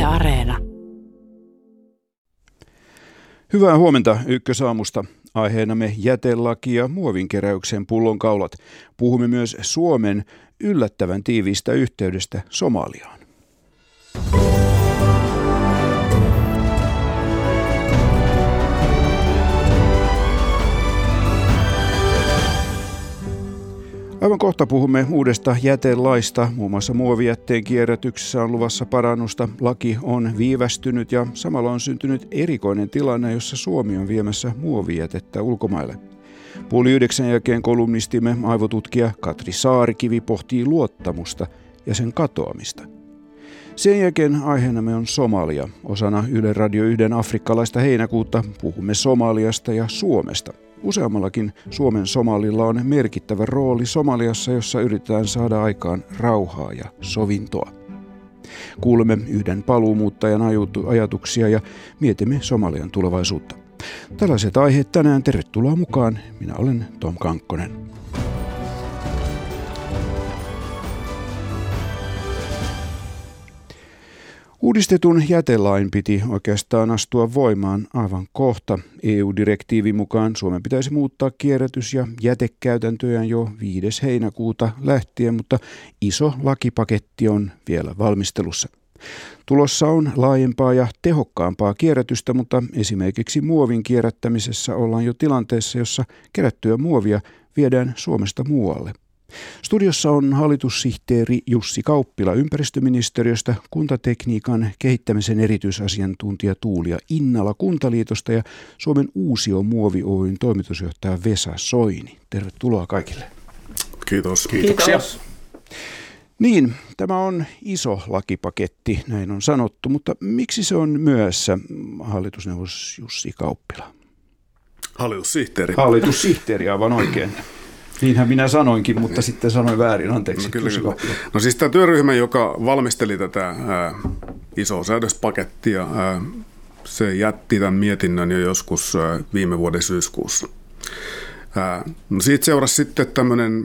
Areena. Hyvää huomenta Ykkösaamusta. Aiheenamme jätelaki ja muovinkeräyksen pullonkaulat. Puhumme myös Suomen yllättävän tiiviistä yhteydestä Somaliaan. Aivan kohta puhumme uudesta jätelaista. Muun muassa muovijätteen kierrätyksessä on luvassa parannusta. Laki on viivästynyt ja samalla on syntynyt erikoinen tilanne, jossa Suomi on viemässä muovijätettä ulkomaille. 8:30 jälkeen kolumnistimme aivotutkija Katri Saarikivi pohtii luottamusta ja sen katoamista. Sen jälkeen aiheenamme on Somalia. Osana Yle Radio 1 afrikkalaista heinäkuuta puhumme Somaliasta ja Suomesta. Useammallakin Suomen somalilla on merkittävä rooli Somaliassa, jossa yritetään saada aikaan rauhaa ja sovintoa. Kuulemme yhden paluumuuttajan ajatuksia ja mietimme Somalian tulevaisuutta. Tällaiset aiheet tänään. Tervetuloa mukaan. Minä olen Tom Kankkonen. Uudistetun jätelain piti oikeastaan astua voimaan aivan kohta. EU-direktiivin mukaan Suomen pitäisi muuttaa kierrätys- ja jätekäytäntöjään jo 5. heinäkuuta lähtien, mutta iso lakipaketti on vielä valmistelussa. Tulossa on laajempaa ja tehokkaampaa kierrätystä, mutta esimerkiksi muovin kierrättämisessä ollaan jo tilanteessa, jossa kerättyä muovia viedään Suomesta muualle. Studiossa on hallitussihteeri Jussi Kauppila ympäristöministeriöstä, kuntatekniikan kehittämisen erityisasiantuntija Tuulia Innala Kuntaliitosta ja Suomen Uusio Muovi Oyn toimitusjohtaja Vesa Soini. Tervetuloa kaikille. Kiitos. Kiitoksia. Niin, tämä on iso lakipaketti, näin on sanottu, mutta miksi se on myöhässä, hallitusneuvos Jussi Kauppila? Hallitussihteeri. Hallitussihteeri, aivan oikein. Niinhän minä sanoinkin, mutta sitten sanoin väärin, anteeksi. No, kyllä. No siis tämä työryhmä, joka valmisteli tätä isoa säädöspakettia, se jätti tämän mietinnön jo joskus viime vuoden syyskuussa. No siitä seurasi sitten tämmöinen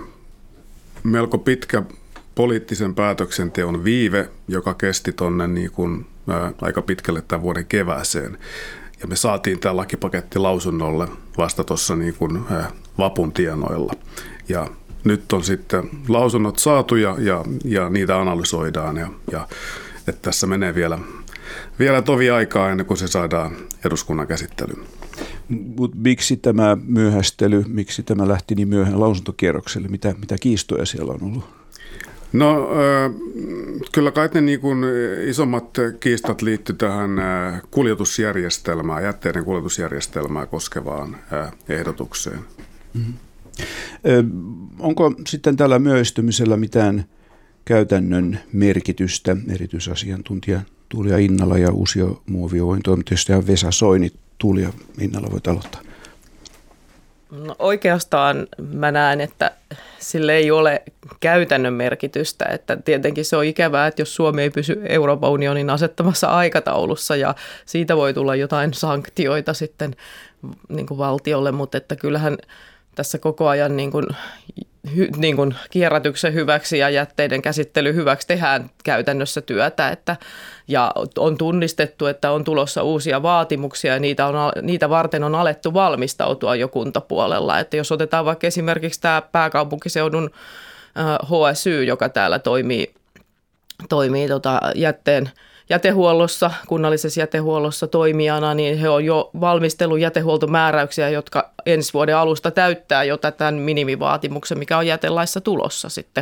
melko pitkä poliittisen päätöksenteon viive, joka kesti tuonne niin kuin aika pitkälle tämän vuoden kevääseen. Ja me saatiin tämä lakipaketti lausunnolle vasta tuossa niin kuin vapun tienoilla. Ja nyt on sitten lausunnot saatu ja niitä analysoidaan. Ja että tässä menee vielä tovi aikaa ennen kuin se saadaan eduskunnan käsittelyyn. Mutta miksi tämä myöhästely, miksi tämä lähti niin myöhään lausuntokierrokselle? Mitä kiistoja siellä on ollut? No kyllä kai ne niin kuin isommat kiistat liittyy tähän kuljetusjärjestelmään, jätteiden kuljetusjärjestelmää koskevaan ehdotukseen. Mm-hmm. Onko sitten tällä myöhästymisellä mitään käytännön merkitystä? Erityisasiantuntija Tuulia Innala ja Uusio Muovi Oyn toimitusjohtaja Vesa Soini. Tuulia Innala, voit aloittaa. No oikeastaan mä näen, että sille ei ole käytännön merkitystä, että tietenkin se on ikävää, että jos Suomi ei pysy Euroopan unionin asettamassa aikataulussa ja siitä voi tulla jotain sanktioita sitten niin kuin valtiolle, mutta että kyllähän tässä koko ajan niin kuin kierrätyksen hyväksi ja jätteiden käsittelyn hyväksi tehdään käytännössä työtä, ja on tunnistettu, että on tulossa uusia vaatimuksia ja niitä varten on alettu valmistautua jo kuntapuolella. Että jos otetaan vaikka esimerkiksi tämä pääkaupunkiseudun HSY, joka täällä toimii jätehuollossa, kunnallisessa jätehuollossa toimijana, niin he on jo valmistellut jätehuoltomääräyksiä, jotka ensi vuoden alusta täyttää jo tämän minimivaatimuksen, mikä on jätelaissa tulossa sitten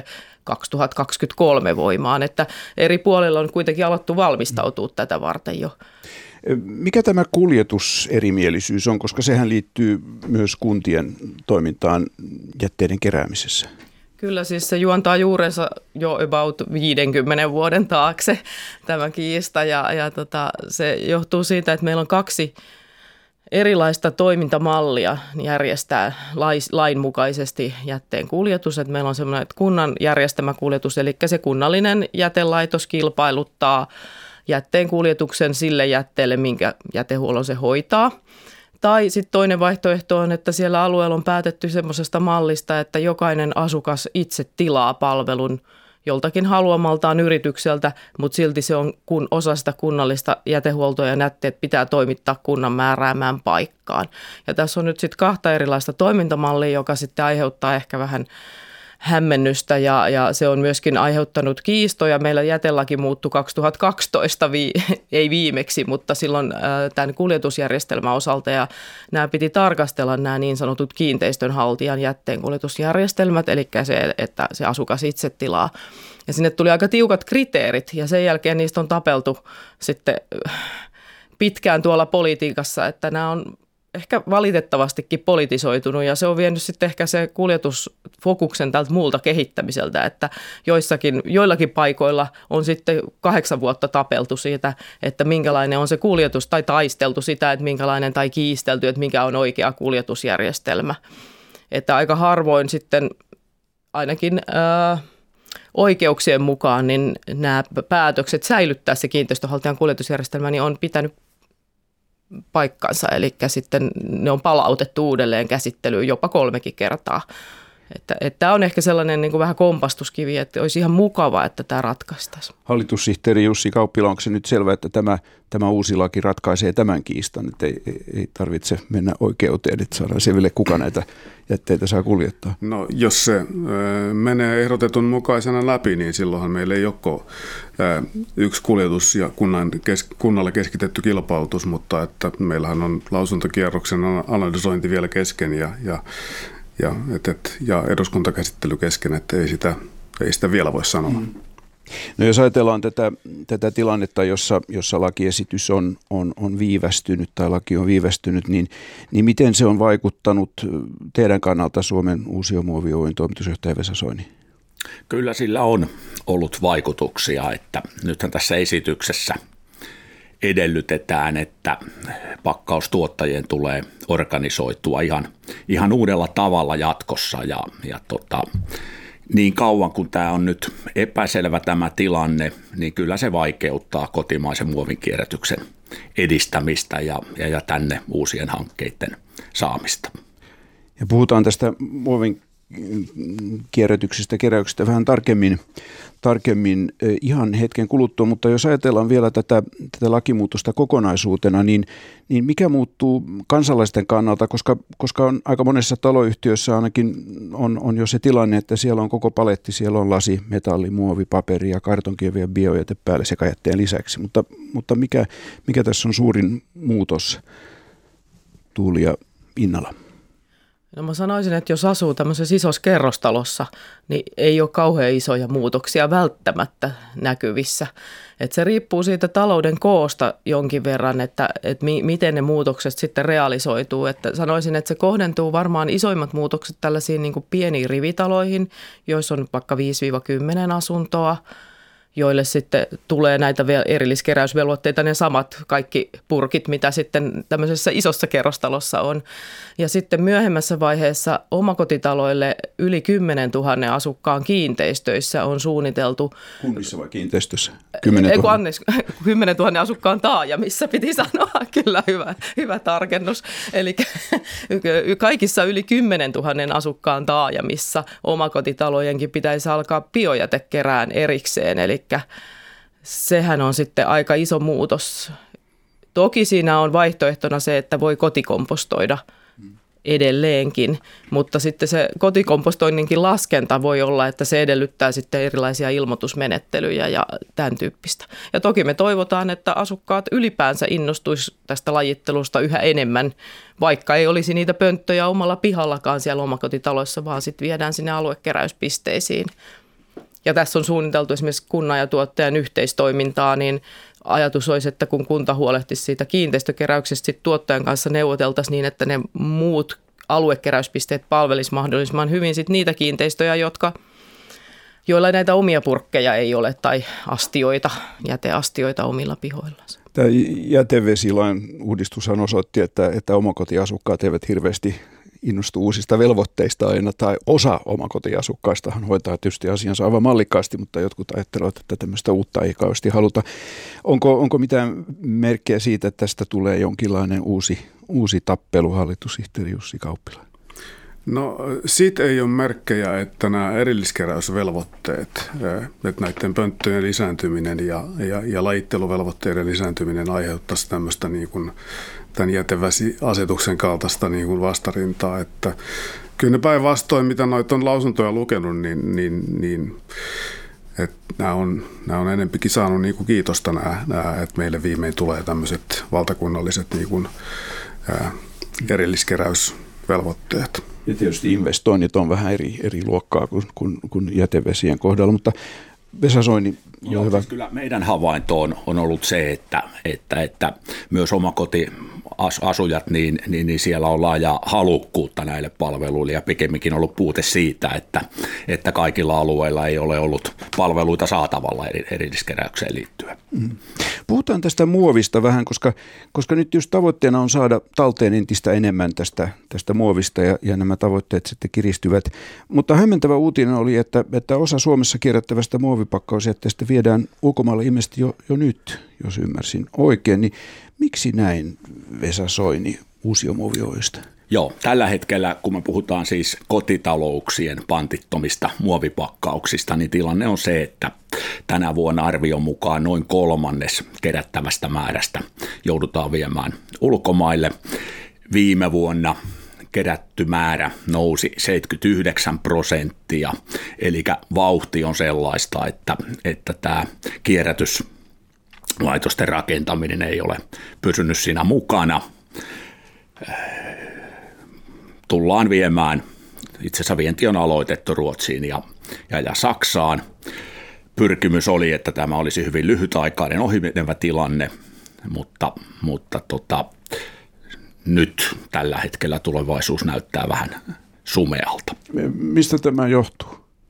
2023 voimaan. Että eri puolilla on kuitenkin alettu valmistautua tätä varten jo. Mikä tämä kuljetuserimielisyys on, koska sehän liittyy myös kuntien toimintaan jätteiden keräämisessä? Kyllä siis se juontaa juurensa jo about 50 vuoden taakse tämä kiista ja se johtuu siitä, että meillä on 2 erilaista toimintamallia järjestää lainmukaisesti jätteen kuljetus. Että meillä on semmoinen kunnan järjestämä kuljetus, eli se kunnallinen jätelaitos kilpailuttaa jätteen kuljetuksen sille jätteelle, minkä jätehuollon se hoitaa. Tai sitten toinen vaihtoehto on, että siellä alueella on päätetty semmoisesta mallista, että jokainen asukas itse tilaa palvelun joltakin haluamaltaan yritykseltä, mutta silti se on osa sitä kunnallista jätehuoltoa ja jätteet pitää toimittaa kunnan määräämään paikkaan. Ja tässä on nyt sitten 2 erilaista toimintamallia, joka sitten aiheuttaa ehkä vähän hämmennystä ja se on myöskin aiheuttanut kiistoja. Meillä jätelaki muuttui 2012, ei viimeksi, mutta silloin tämän kuljetusjärjestelmän osalta ja nämä piti tarkastella nämä niin sanotut kiinteistönhaltijan jätteenkuljetusjärjestelmät, eli se, että se asukas itse tilaa. Ja sinne tuli aika tiukat kriteerit ja sen jälkeen niistä on tapeltu sitten pitkään tuolla politiikassa, että nämä on ehkä valitettavastikin politisoitunut ja se on vienyt sitten ehkä se kuljetusfokuksen tältä muulta kehittämiseltä, että joillakin paikoilla on sitten 8 vuotta tapeltu siitä, että minkälainen on se kuljetus tai taisteltu sitä, että minkälainen tai kiistelty, että mikä on oikea kuljetusjärjestelmä. Että aika harvoin sitten ainakin oikeuksien mukaan niin nämä päätökset säilyttää se kiinteistöhaltijan kuljetusjärjestelmä niin on pitänyt paikkansa, eli sitten ne on palautettu uudelleen käsittelyyn jopa 3 kertaa. Että tämä on ehkä sellainen niin kuin vähän kompastuskivi, että olisi ihan mukava, että tämä ratkaistaisiin. Hallitussihteeri Jussi Kauppila, onko se nyt selvä, että tämä uusi laki ratkaisee tämän kiistan, että ei tarvitse mennä oikeuteen, että saadaan selville, kuka näitä jätteitä saa kuljettaa? No jos se menee ehdotetun mukaisena läpi, niin silloinhan meillä ei ole yksi kuljetus ja kunnalle keskitetty kilpailutus, mutta että meillähän on lausuntokierroksen analysointi vielä kesken ja eduskuntakäsittely kesken, että ei sitä vielä voi sanoa. No jos ajatellaan tätä tilannetta, jossa lakiesitys on viivästynyt tai laki on viivästynyt, niin miten se on vaikuttanut teidän kannalta Suomen Uusiomuovi Oy:n toimitusjohtaja Vesa Soini? Kyllä sillä on ollut vaikutuksia, että nythän tässä esityksessä edellytetään, että pakkaustuottajien tulee organisoitua ihan uudella tavalla jatkossa ja niin kauan kun tämä on nyt epäselvä tämä tilanne, niin kyllä se vaikeuttaa kotimaisen muovin kierrätyksen edistämistä ja tänne uusien hankkeiden saamista. Ja puhutaan tästä muovin kierrätyksestä, keräyksestä vähän tarkemmin ihan hetken kuluttua, mutta jos ajatellaan vielä tätä lakimuutosta kokonaisuutena, niin mikä muuttuu kansalaisten kannalta, koska on aika monessa taloyhtiössä ainakin on jo se tilanne, että siellä on koko paletti, siellä on lasi, metalli, muovi, paperi ja kartonkia vielä biojäte päälle sekajätteen lisäksi, mutta mikä tässä on suurin muutos, Tuuli ja Innala? No mä sanoisin, että jos asuu tämmöisessä isossa kerrostalossa, niin ei ole kauhean isoja muutoksia välttämättä näkyvissä. Että se riippuu siitä talouden koosta jonkin verran, että miten ne muutokset sitten realisoituu. Että sanoisin, että se kohdentuu varmaan isoimmat muutokset tällaisiin niin kuin pieniin rivitaloihin, joissa on vaikka 5-10 asuntoa, joille sitten tulee näitä erilliskeräysvelvoitteita, ne samat kaikki purkit, mitä sitten tämmöisessä isossa kerrostalossa on. Ja sitten myöhemmässä vaiheessa omakotitaloille yli 10 000 asukkaan kiinteistöissä on suunniteltu. Kunnissa vai kiinteistössä? 10 000. 10 000 asukkaan taajamissa piti sanoa, kyllä hyvä tarkennus. Eli kaikissa yli 10 000 asukkaan taajamissa omakotitalojenkin pitäisi alkaa biojätekerään erikseen, eli sehän on sitten aika iso muutos. Toki siinä on vaihtoehtona se, että voi kotikompostoida edelleenkin, mutta sitten se kotikompostoinninkin laskenta voi olla, että se edellyttää sitten erilaisia ilmoitusmenettelyjä ja tämän tyyppistä. Ja toki me toivotaan, että asukkaat ylipäänsä innostuisi tästä lajittelusta yhä enemmän, vaikka ei olisi niitä pönttöjä omalla pihallakaan siellä omakotitaloissa, vaan sitten viedään sinne aluekeräyspisteisiin. Ja tässä on suunniteltu esimerkiksi kunnan ja tuottajan yhteistoimintaa, niin ajatus olisi, että kun kunta huolehtisi siitä kiinteistökeräyksestä, sitten tuottajan kanssa neuvoteltaisiin niin, että ne muut aluekeräyspisteet palvelisi mahdollisimman hyvin sit niitä kiinteistöjä, joilla näitä omia purkkeja ei ole tai jäteastioita omilla pihoillaan. Tämä jätevesilain uudistushan osoitti, että omakotiasukkaat eivät hirveästi innostu uusista velvoitteista aina, tai osa omakotiasukkaistahan hoitaa tietysti asiansa aivan mallikkaasti, mutta jotkut ajattelevat, että tämmöistä uutta ei kauheasti haluta. Onko mitään merkkejä siitä, että tästä tulee jonkinlainen uusi tappelu, hallitussihteeri Jussi Kauppila? No siitä ei ole merkkejä, että nämä erilliskeräysvelvoitteet, että näiden pönttöjen lisääntyminen ja lajitteluvelvoitteiden lisääntyminen aiheuttaisi tämmöistä niin kuin tämän jätevesiasetuksen kaltaista niin kuin vastarintaa. Että kyllä ne päinvastoin, mitä noita on lausuntoja lukenut, niin että nämä on enempikin saanut niin kuin kiitosta, että meille viimein tulee tämmöiset valtakunnalliset niin kuin, erilliskeräysvelvoitteet. Ja tietysti investoinnit on vähän eri luokkaa kuin jätevesien kohdalla, mutta Vesa Soini, hyvä. Siis kyllä meidän havainto on ollut se, että myös omakotiasujat, niin siellä on laaja halukkuutta näille palveluille ja pikemminkin on ollut puute siitä, että kaikilla alueilla ei ole ollut palveluita saatavalla erilliskeräykseen liittyen. Puhutaan tästä muovista vähän, koska nyt just tavoitteena on saada talteen entistä enemmän tästä muovista ja nämä tavoitteet sitten kiristyvät. Mutta hämmentävä uutinen oli, että osa Suomessa kierrättävästä muovipakkausjätteestä viedään ulkomaille ilmeisesti jo nyt, jos ymmärsin oikein. Niin miksi näin, Vesa Soini, Uusiomuovi Oy:stä? Joo, tällä hetkellä, kun me puhutaan siis kotitalouksien pantittomista muovipakkauksista, niin tilanne on se, että tänä vuonna arvion mukaan noin 1/3 kerättävästä määrästä joudutaan viemään ulkomaille. Viime vuonna kerätty määrä nousi 79%, eli vauhti on sellaista, että tämä kierrätyslaitosten rakentaminen ei ole pysynyt siinä mukana. Tullaan viemään, itse asiassa vienti on aloitettu Ruotsiin ja Saksaan. Pyrkimys oli, että tämä olisi hyvin lyhytaikainen ohimenevä tilanne, mutta nyt tällä hetkellä tulevaisuus näyttää vähän sumealta. Mistä tämä johtuu?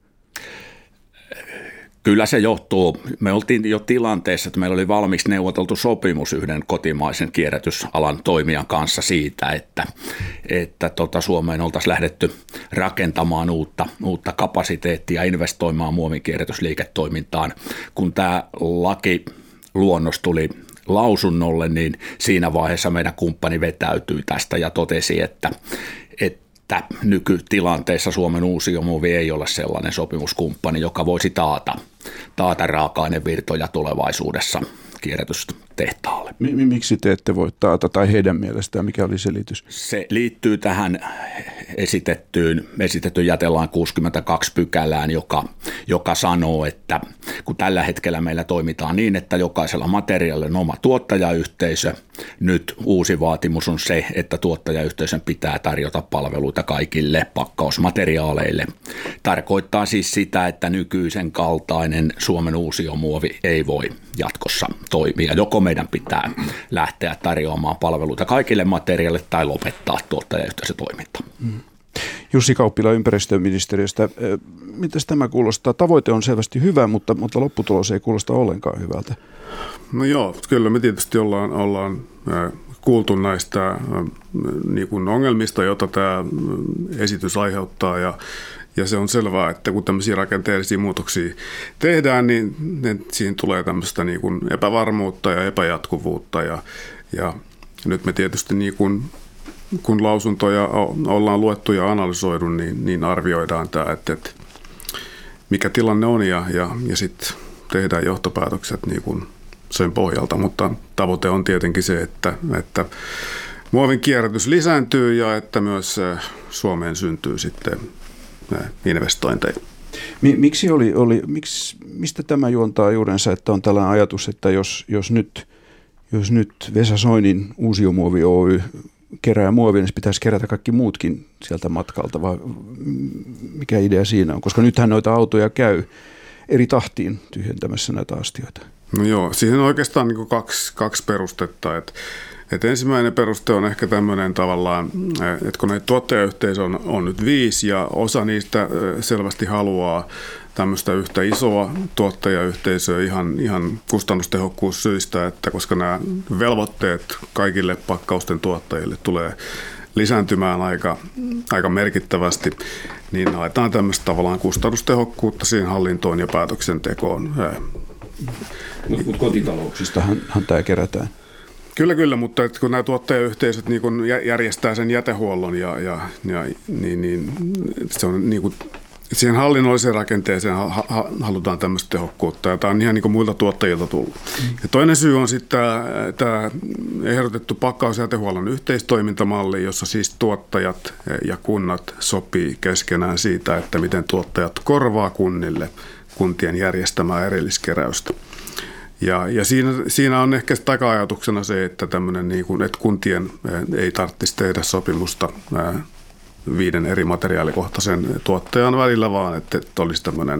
Kyllä se johtuu. Me oltiin jo tilanteessa, että meillä oli valmiiksi neuvoteltu sopimus yhden kotimaisen kierrätysalan toimijan kanssa siitä, että Suomeen oltaisiin lähdetty rakentamaan uutta kapasiteettia, investoimaan muovin kierrätysliiketoimintaan. Kun tämä lakiluonnos tuli lausunnolle, niin siinä vaiheessa meidän kumppani vetäytyi tästä ja totesi, että nykytilanteessa Suomen Uusiomuovi ei ole sellainen sopimuskumppani, joka voisi taata raaka-ainevirtoja tulevaisuudessa kierrätystehtaalle. Miksi te ette voi taata, tai heidän mielestään, mikä oli selitys? Se liittyy tähän esitettyyn jätelain 62 pykälään, joka sanoo, että kun tällä hetkellä meillä toimitaan niin, että jokaisella materiaalilla on oma tuottajayhteisö, nyt uusi vaatimus on se, että tuottajayhteisön pitää tarjota palveluita kaikille pakkausmateriaaleille. Tarkoittaa siis sitä, että nykyisen kaltainen Suomen uusiomuovi ei voi jatkossa toimia. Joko meidän pitää lähteä tarjoamaan palveluita kaikille materiaaleille tai lopettaa tuottajayhteisötoiminta. Jussi Kauppila ympäristöministeriöstä. Mitäs tämä kuulostaa? Tavoite on selvästi hyvä, mutta lopputulos ei kuulosta ollenkaan hyvältä. No joo, kyllä me tietysti ollaan kuultu näistä niin kuin ongelmista, joita tämä esitys aiheuttaa ja se on selvää, että kun tämmöisiä rakenteellisia muutoksia tehdään, niin siinä tulee tämmöistä niin kuin epävarmuutta ja epäjatkuvuutta ja nyt me tietysti niin kuin kun lausuntoja ollaan luettu ja analysoidu, niin arvioidaan tämä, että mikä tilanne on ja sitten tehdään johtopäätökset niin kuin sen pohjalta, mutta tavoite on tietenkin se, että muovin kierrätys lisääntyy ja että myös Suomeen syntyy sitten investointeja. Mistä tämä juontaa juurensa, että on tällainen ajatus, että jos nyt Vesa Soinin Uusiomuovi Oy kerää muovia, niin pitäisi kerätä kaikki muutkin sieltä matkalta, vai mikä idea siinä on? Koska nythän noita autoja käy eri tahtiin tyhjentämässä näitä astioita. No joo, siihen on oikeastaan niin kuin kaksi perustetta. Että ensimmäinen peruste on ehkä tämmöinen tavallaan, että kun näitä tuottajayhteisö on nyt 5 ja osa niistä selvästi haluaa tämmöistä yhtä isoa tuottajayhteisöä ihan kustannustehokkuussyistä, että koska nämä velvoitteet kaikille pakkausten tuottajille tulee lisääntymään aika merkittävästi, niin haetaan tämmöistä tavallaan kustannustehokkuutta siihen hallintoon ja päätöksentekoon. Mutta kotitalouksistahan tämä kerätään. Kyllä, mutta että kun nämä tuottajayhteisöt niin kun järjestää sen jätehuollon niin se on niin kuin, siihen hallinnolliseen rakenteeseen halutaan tämmöistä tehokkuutta, ja tämä on ihan niin kuin muilta tuottajilta tullut. Ja toinen syy on sitten tämä ehdotettu pakkaus- ja jätehuollon yhteistoimintamalli, jossa siis tuottajat ja kunnat sopii keskenään siitä, että miten tuottajat korvaa kunnille kuntien järjestämää erilliskeräystä. Ja siinä on ehkä taka-ajatuksena se, että tämmöinen, niin kuin, että kuntien ei tarvitsisi tehdä sopimusta 5 eri materiaalikohtaisen tuottajan välillä, vaan että olisi tämmöinen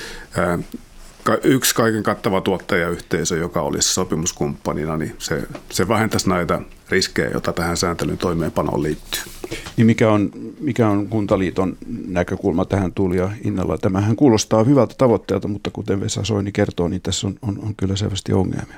yksi kaiken kattava tuottajayhteisö, joka olisi sopimuskumppanina, niin se vähentäisi näitä riskejä, joita tähän sääntelyn toimeenpanoon liittyy. Niin mikä on Kuntaliiton näkökulma tähän Tuulia Innalla? Tämähän kuulostaa hyvältä tavoitteelta, mutta kuten Vesa Soini kertoo, niin tässä on kyllä selvästi ongelmia.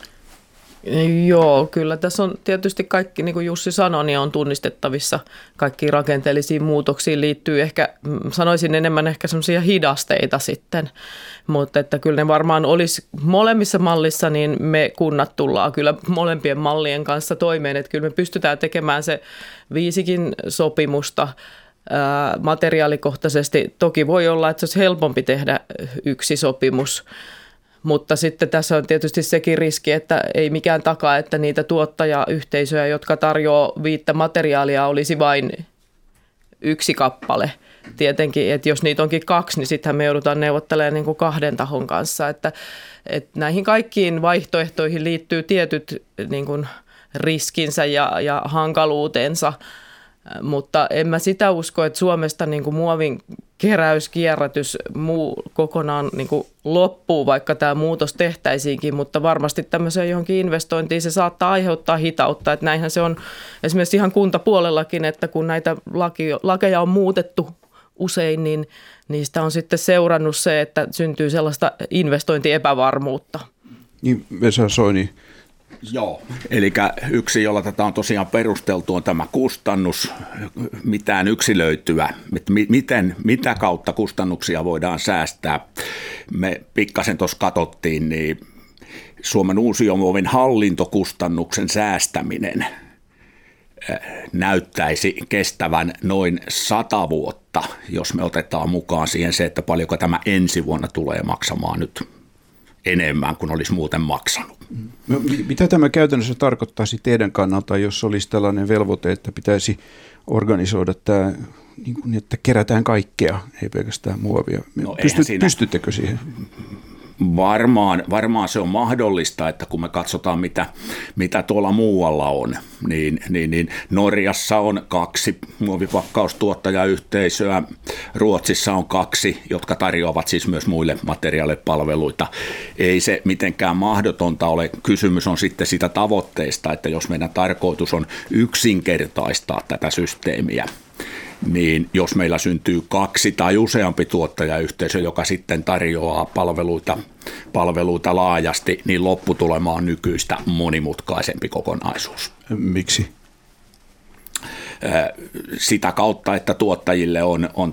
Joo, kyllä tässä on tietysti kaikki, niin kuin Jussi sanoi, niin on tunnistettavissa kaikkiin rakenteellisiin muutoksiin liittyy ehkä, sanoisin enemmän ehkä semmoisia hidasteita sitten, mutta että kyllä ne varmaan olisi molemmissa mallissa, niin me kunnat tullaan kyllä molempien mallien kanssa toimeen, että kyllä me pystytään tekemään se 5 sopimusta materiaalikohtaisesti. Toki voi olla, että se olisi helpompi tehdä 1 sopimus. Mutta sitten tässä on tietysti sekin riski, että ei mikään takaa, että niitä tuottajayhteisöjä, jotka tarjoaa 5 materiaalia, olisi vain 1 kappale. Tietenkin, että jos niitä onkin 2, niin sittenhän me joudutaan neuvottelemaan niin kuin 2 tahon kanssa. Että näihin kaikkiin vaihtoehtoihin liittyy tietyt niin kuin riskinsä ja hankaluutensa. Mutta en mä sitä usko, että Suomesta niin kuin muovin keräyskierrätys kokonaan niin kuin loppuu, vaikka tämä muutos tehtäisiinkin, mutta varmasti tämmöiseen johonkin investointiin se saattaa aiheuttaa hitautta. Että näinhän se on esimerkiksi ihan kuntapuolellakin, että kun näitä lakeja on muutettu usein, niin niistä on sitten seurannut se, että syntyy sellaista investointiepävarmuutta. Niin Vesa Soini. Joo, eli yksi, jolla tätä on tosiaan perusteltu, on tämä kustannus, mitään yksilöityä, mitä kautta kustannuksia voidaan säästää. Me pikkasen tuossa katsottiin, niin Suomen uusiomuovin hallintokustannuksen säästäminen näyttäisi kestävän noin 100 vuotta, jos me otetaan mukaan siihen se, että paljonko tämä ensi vuonna tulee maksamaan nyt enemmän kuin olisi muuten maksanut. No, mitä tämä käytännössä tarkoittaisi teidän kannalta, jos olisi tällainen velvoite, että pitäisi organisoida tämä, niin kuin, että kerätään kaikkea, ei pelkästään muovia? No, pystyttekö siihen? Varmaan se on mahdollista, että kun me katsotaan, mitä tuolla muualla on, niin Norjassa on 2 muovipakkaustuottajayhteisöä, Ruotsissa on 2, jotka tarjoavat siis myös muille materiaalipalveluita. Ei se mitenkään mahdotonta ole. Kysymys on sitten sitä tavoitteesta, että jos meidän tarkoitus on yksinkertaistaa tätä systeemiä, niin jos meillä syntyy 2 tai useampi tuottajayhteisö, joka sitten tarjoaa palveluita laajasti, niin lopputulema on nykyistä monimutkaisempi kokonaisuus. Miksi? Sitä kautta, että tuottajille on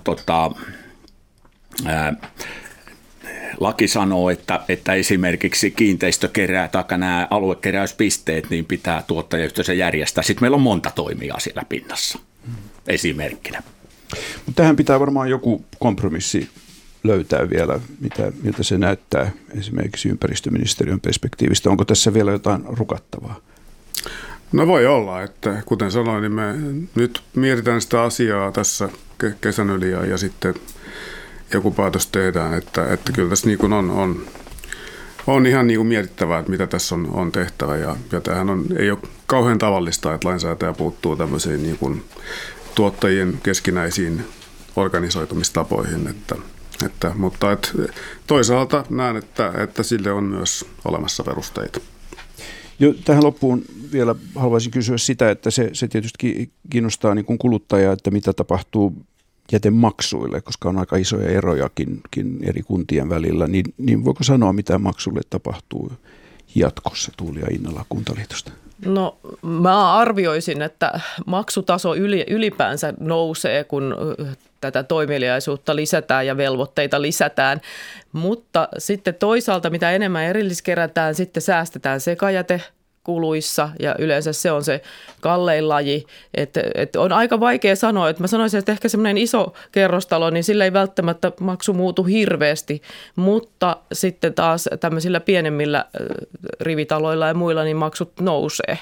laki sanoo, että esimerkiksi kiinteistökerää tai nämä aluekeräyspisteet niin pitää tuottajayhteisö järjestää. Sitten meillä on monta toimijaa siellä pinnassa. Esimerkkinä. Mutta tähän pitää varmaan joku kompromissi löytää vielä, miltä se näyttää esimerkiksi ympäristöministeriön perspektiivistä. Onko tässä vielä jotain rukattavaa? No voi olla, että kuten sanoin, niin me nyt mietitään sitä asiaa tässä kesän yli ja sitten joku päätös tehdään, että kyllä tässä niin kuin on ihan niin kuin mietittävää, että mitä tässä on tehtävä ja tämähän ei ole kauhean tavallista, että lainsäätäjä puuttuu tämmöisiin niin kuin tuottajien keskinäisiin organisoitumistapoihin, mutta toisaalta näen, että sille on myös olemassa perusteita. Jo, tähän loppuun vielä haluaisin kysyä sitä, että se tietysti kiinnostaa niin kuin kuluttajaa, että mitä tapahtuu jätemaksuille, koska on aika isoja erojakin eri kuntien välillä, niin voiko sanoa, mitä maksulle tapahtuu jatkossa Tuulia Innalla Kuntaliitosta? No mä arvioisin, että maksutaso ylipäänsä nousee, kun tätä toimeliaisuutta lisätään ja velvoitteita lisätään, mutta sitten toisaalta mitä enemmän erilliskerätään, sitten säästetään sekajäte kuluissa ja yleensä se on se kallein laji. Että on aika vaikea sanoa, että mä sanoisin, että ehkä semmoinen iso kerrostalo, niin sillä ei välttämättä maksu muutu hirveästi, mutta sitten taas tämmöisillä pienemmillä rivitaloilla ja muilla niin maksut nousee.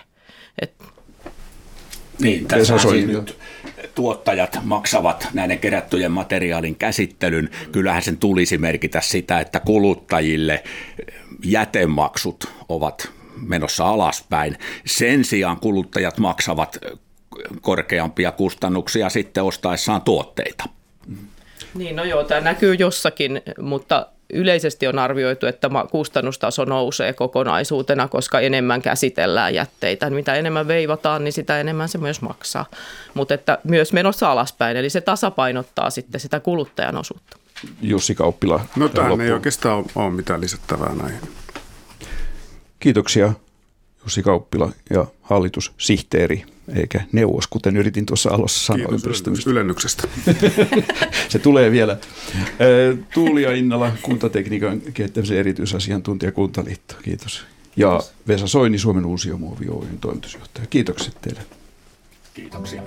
Niin, tässä siis nyt tuottajat maksavat näiden kerättyjen materiaalin käsittelyn. Kyllähän sen tulisi merkitä sitä, että kuluttajille jätemaksut ovat menossa alaspäin. Sen sijaan kuluttajat maksavat korkeampia kustannuksia sitten ostaessaan tuotteita. Niin, no joo, tämä näkyy jossakin, mutta yleisesti on arvioitu, että kustannustaso nousee kokonaisuutena, koska enemmän käsitellään jätteitä. Mitä enemmän veivataan, niin sitä enemmän se myös maksaa. Mutta että myös menossa alaspäin, eli se tasapainottaa sitten sitä kuluttajan osuutta. Jussi Kauppila. No tähän ei oikeastaan ole mitään lisättävää näihin. Kiitoksia Jussi Kauppila ja hallitussihteeri, eikä neuvos, kuten yritin tuossa alussa sanoa. Kiitos ylennyksestä. Se tulee vielä. Tuulia Innala, kuntatekniikan kehittämisen erityisasiantuntija Kuntaliitto. Kiitos. Ja Vesa Soini, Suomen Uusiomuovi Oyn toimitusjohtaja. Kiitokset teille. Kiitoksia.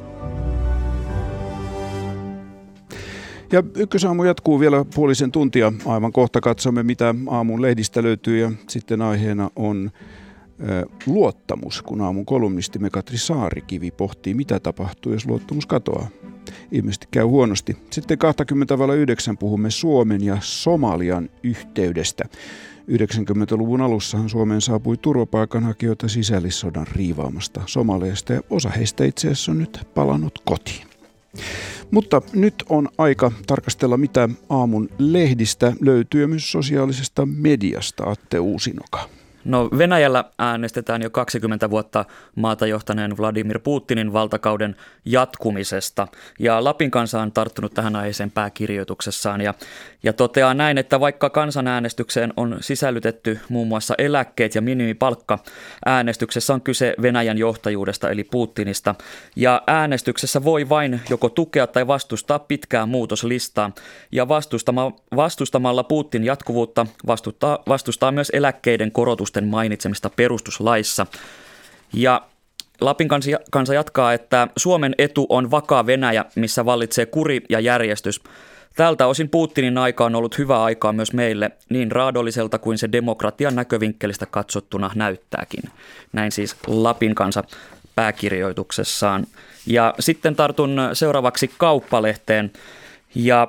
Ja Ykkösaamu jatkuu vielä puolisen tuntia. Aivan kohta katsomme, mitä aamun lehdistä löytyy, ja sitten aiheena on luottamus, kun aamun kolumnistimme Katri Saarikivi pohtii, mitä tapahtuu, jos luottamus katoaa. Ilmeisesti käy huonosti. Sitten 20:09 puhumme Suomen ja Somalian yhteydestä. 90-luvun alussahan Suomeen saapui turvapaikanhakijoita sisällissodan riivaamasta Somaliasta, ja osa heistä itse asiassa on nyt palannut kotiin. Mutta nyt on aika tarkastella, mitä aamun lehdistä löytyy, ja myös sosiaalisesta mediasta. Atte Uusinoka. No, Venäjällä äänestetään jo 20 vuotta maata johtaneen Vladimir Putinin valtakauden jatkumisesta. Ja Lapin kansa on tarttunut tähän aiheeseen pääkirjoituksessaan ja toteaa näin, että vaikka kansanäänestykseen on sisällytetty muun muassa eläkkeet ja minimipalkka, äänestyksessä on kyse Venäjän johtajuudesta eli Putinista. Ja äänestyksessä voi vain joko tukea tai vastustaa pitkää muutoslistaa. Ja vastustamalla Putin jatkuvuutta vastustaa myös eläkkeiden korotusta mainitsemista perustuslaissa. Ja Lapin kansa jatkaa, että Suomen etu on vakaa Venäjä, missä vallitsee kuri ja järjestys. Tältä osin Putinin aika on ollut hyvä aikaa myös meille, niin raadolliselta kuin se demokratian näkövinkkelistä katsottuna näyttääkin. Näin siis Lapin kansa pääkirjoituksessaan. Ja sitten tartun seuraavaksi Kauppalehteen. Ja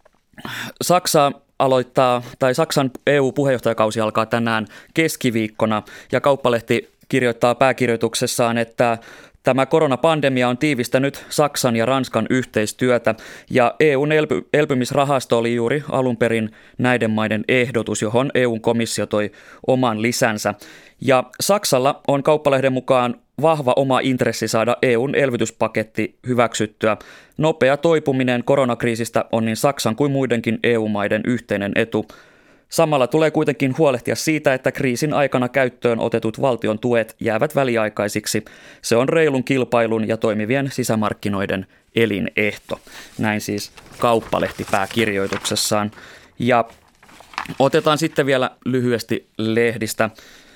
Saksan EU-puheenjohtajakausi alkaa tänään keskiviikkona, ja Kauppalehti kirjoittaa pääkirjoituksessaan, että tämä koronapandemia on tiivistänyt Saksan ja Ranskan yhteistyötä, ja EUn elpymisrahasto oli juuri alun perin näiden maiden ehdotus, johon EUn komissio toi oman lisänsä. Ja Saksalla on Kauppalehden mukaan vahva oma intressi saada EUn elvytyspaketti hyväksyttyä. Nopea toipuminen koronakriisistä on niin Saksan kuin muidenkin EU-maiden yhteinen etu. Samalla tulee kuitenkin huolehtia siitä, että kriisin aikana käyttöön otetut valtion tuet jäävät väliaikaisiksi. Se on reilun kilpailun ja toimivien sisämarkkinoiden elinehto. Näin siis Kauppalehti pääkirjoituksessaan. Ja otetaan sitten vielä lyhyesti lehdistä.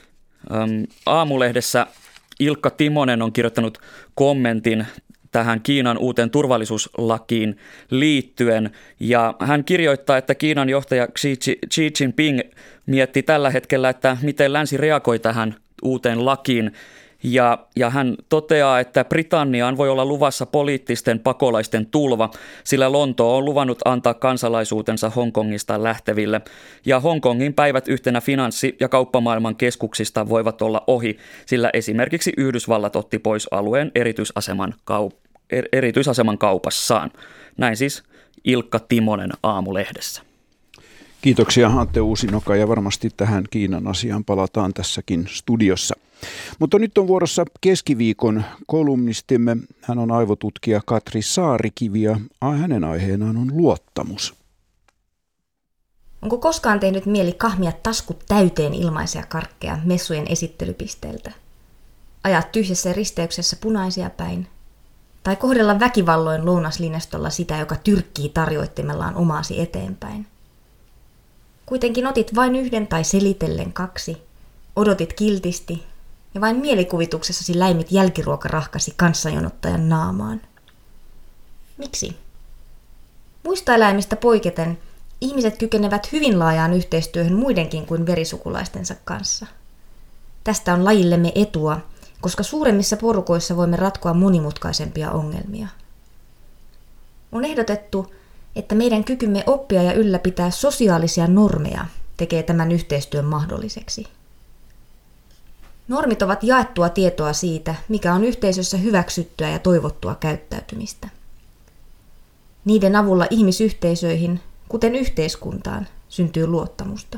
Aamulehdessä Ilkka Timonen on kirjoittanut kommentin tähän Kiinan uuteen turvallisuuslakiin liittyen. Ja hän kirjoittaa, että Kiinan johtaja Xi Jinping mietti tällä hetkellä, että miten länsi reagoi tähän uuteen lakiin. Ja hän toteaa, että Britanniaan voi olla luvassa poliittisten pakolaisten tulva, sillä Lontoo on luvannut antaa kansalaisuutensa Hongkongista lähteville. Ja Hongkongin päivät yhtenä finanssi- ja kauppamaailman keskuksista voivat olla ohi, sillä esimerkiksi Yhdysvallat otti pois alueen erityisaseman kaupassaan. Näin siis Ilkka Timonen Aamulehdessä. Kiitoksia Atte Uusinoka, ja varmasti tähän Kiinan asiaan palataan tässäkin studiossa. Mutta nyt on vuorossa keskiviikon kolumnistimme. Hän on aivotutkija Katri Saarikivi, ja hänen aiheenaan on luottamus. Onko koskaan tehnyt mieli kahmia taskut täyteen ilmaisia karkkeja messujen esittelypisteeltä? Ajaa tyhjässä risteyksessä punaisia päin? Tai kohdella väkivalloin lounaslinjastolla sitä, joka tyrkkii tarjoittimellaan omaasi eteenpäin? Kuitenkin otit vain yhden tai selitellen 2, odotit kiltisti, ja vain mielikuvituksessasi läimit jälkiruokarahkasi kanssajonottajan naamaan. Miksi? Muista eläimistä poiketen ihmiset kykenevät hyvin laajaan yhteistyöhön muidenkin kuin verisukulaistensa kanssa. Tästä on lajillemme etua, koska suuremmissa porukoissa voimme ratkoa monimutkaisempia ongelmia. On ehdotettu, että meidän kykymme oppia ja ylläpitää sosiaalisia normeja tekee tämän yhteistyön mahdolliseksi. Normit ovat jaettua tietoa siitä, mikä on yhteisössä hyväksyttyä ja toivottua käyttäytymistä. Niiden avulla ihmisyhteisöihin, kuten yhteiskuntaan, syntyy luottamusta.